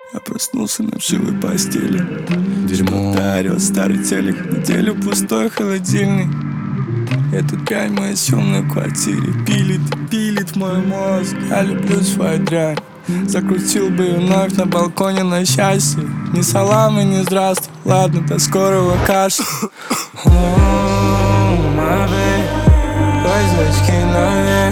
Я проснулся на вшивой постели. Дерьмо. Дарил старый телек, неделю пустой холодильник. Эта дрянь в моей съемной квартире пилит мой мозг. Я люблю свою дрянь. Закрутил бы вновь на балконе на счастье. Ни салам и ни здравствуй. Ладно, до скорого кашля. Твои звездочки наверх.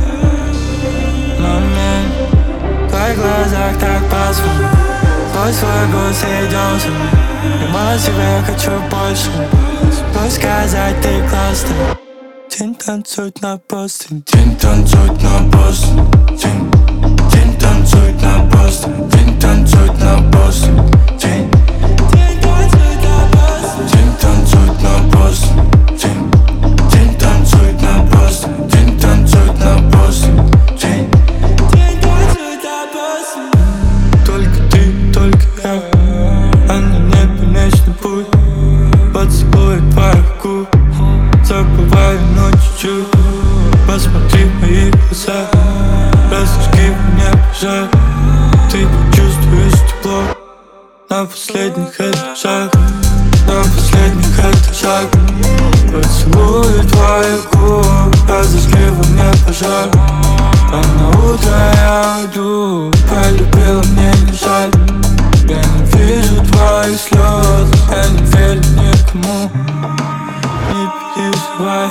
Момент. В твоих глазах так пасмурно. Твой свой голос идём со мной. Мимо тебя хочу больше. Пусть сказать ты классный. День танцует на Бостон. День танцует на Бостон. День танцует на Бостон. День танцует на Бостон. День танцует на Бостон. День танцует на Бостон. День танцует на Бостон. День танцует на Бостон. День танцует на Бостон. Только ты, только я, а на небе вечный путь. Поцелуй твоих губ. Забываю, но чуть-чуть. Посмотри в мои глаза. Разожги мне пожар. Ты почувствуешь тепло на последних этажах. На последних этажах. Поцелуй твоих губ. Разожги во мне пожар. А на утро я уйду. Полюбила, мне не жаль. Я не вижу твоих слез. Я не верю никому. Не переживай.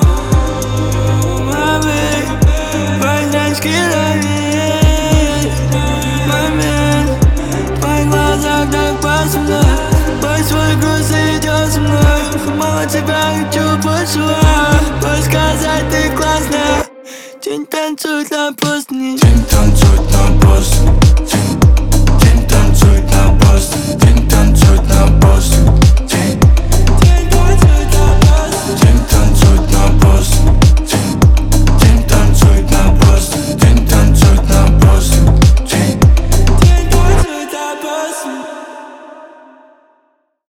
Маме, поздравочки лови. Момент, в твоих глазах так пасмурно. Твой свой груз идёт со мной. Мало тебя хочу больше. Пусть сказать ты классная. День танцует на Бостоне. День танцует на Бостоне.